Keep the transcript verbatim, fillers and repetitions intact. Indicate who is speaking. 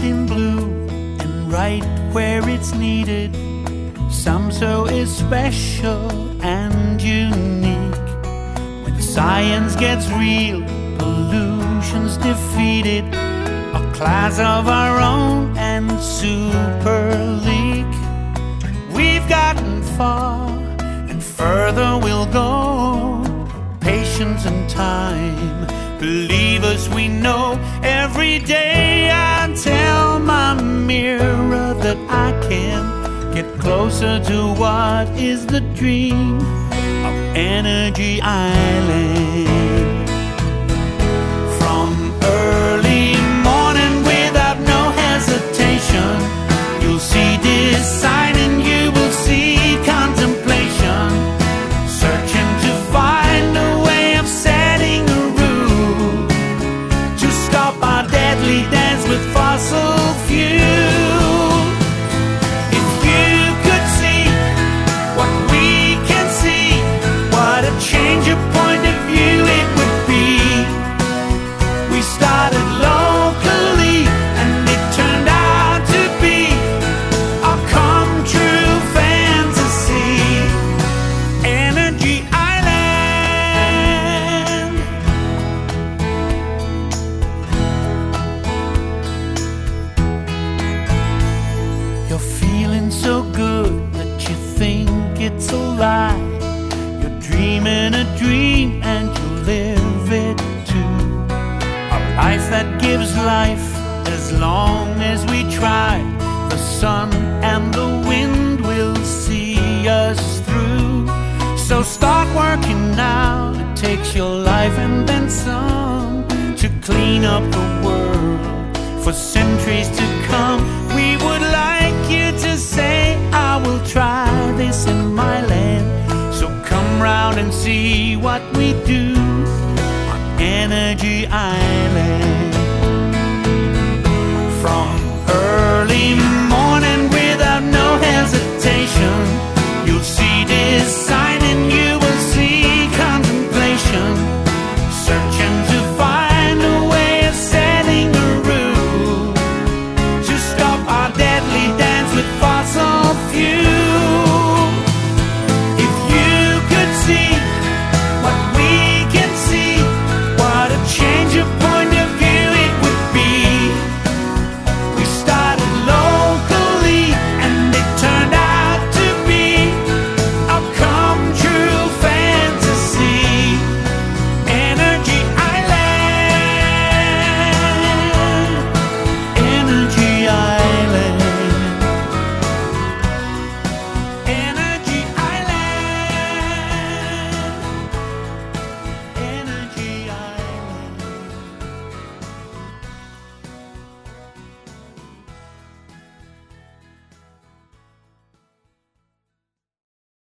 Speaker 1: in blue and right where it's needed. Some so is special and unique. When science gets real, pollution's defeated. A class of our own and super leak. We've gotten far and further we'll go. Patience and time, believe us, we know. Every day I tell my mirror that I can get closer to what is the dream of Energy Island. From early morning without no hesitation, you'll see design and you will see contemplation. Searching to find a way of setting a rule to stop our deadly dance with fossil fuel. If you could see what we can see, what a change of point of view it would be. We started locally and it turned out to be a come true fantasy. Energy Island. You're feeling so good that you think it's a lie. You're dreaming a dream and you live it too. A life that gives life as long as we try. The sun and the wind will see us through. So start working now. It takes your life and then some to clean up the world for centuries to come. We would like you to say, I will try this in my land. So come round and see what we do on Energy Island.